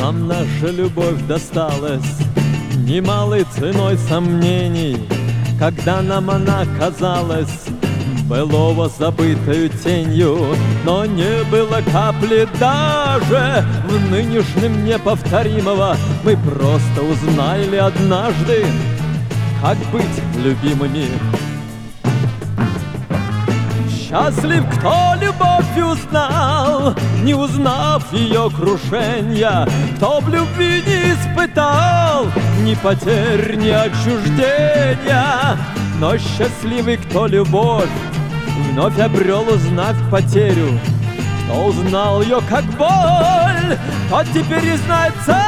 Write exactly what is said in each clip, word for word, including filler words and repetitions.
Нам наша любовь досталась немалой ценой сомнений, когда нам она казалась былого забытою тенью. Но не было капли даже в нынешнем неповторимого. Мы просто узнали однажды, как быть любимыми. Счастлив, кто любовь узнал, не узнав ее крушенья, кто в любви не испытал ни потерь, ни отчуждения. Но счастливый, кто любовь вновь обрел, узнав потерю, кто узнал ее как боль, тот теперь и знает цену.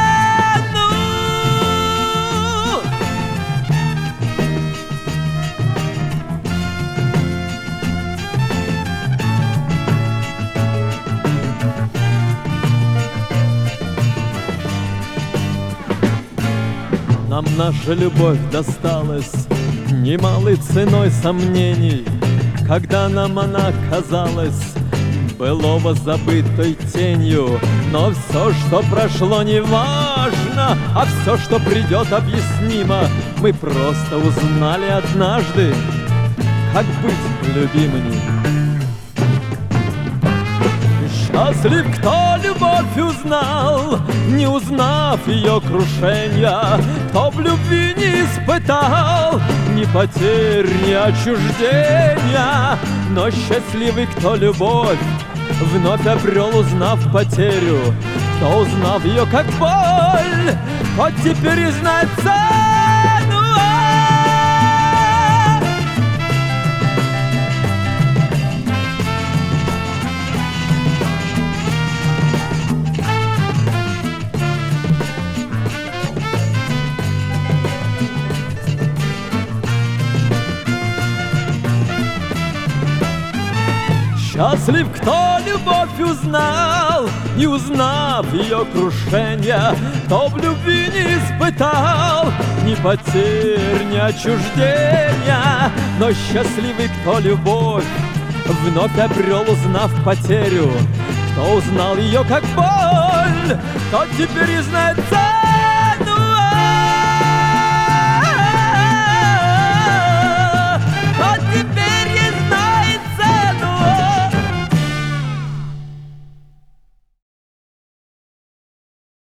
Нам наша любовь досталась немалой ценой сомнений, когда нам она казалась былого забытой тенью. Но все, что прошло, не важно, а все, что придет, объяснимо. Мы просто узнали однажды, как быть любимыми. Счастлив, кто любовь узнал, не узнав ее крушения, кто в любви не испытал ни потерь, ни отчуждения. Но счастливый, кто любовь вновь обрел, узнав потерю, кто узнав ее как боль, тот теперь и знает цену. Счастлив, кто любовь узнал, не узнав ее крушения, кто в любви не испытал ни потерь, ни отчуждения. Но счастливый, кто любовь вновь обрел, узнав потерю, кто узнал ее как боль, тот теперь и знает цену.